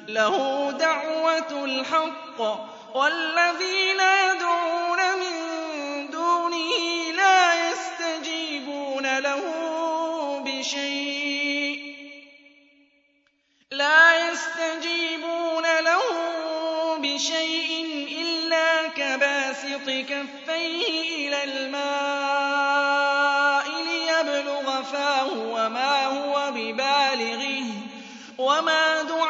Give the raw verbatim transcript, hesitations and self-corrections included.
لَهُ دَعْوَةُ الْحَقِّ ۖ وَالَّذِينَ يَدْعُونَ مِن دُونِهِ لَا يَسْتَجِيبُونَ لَهُم بِشَيْءٍ لَّا يَسْتَجِيبُونَ لَهُم بِشَيْءٍ إِلَّا كَبَاسِطِ كَفَّيْهِ إِلَى الْمَاءِ لِيَبْلُغَ فَاهُ وَمَا هُوَ بِبَالِغِهِ ۚ وَمَا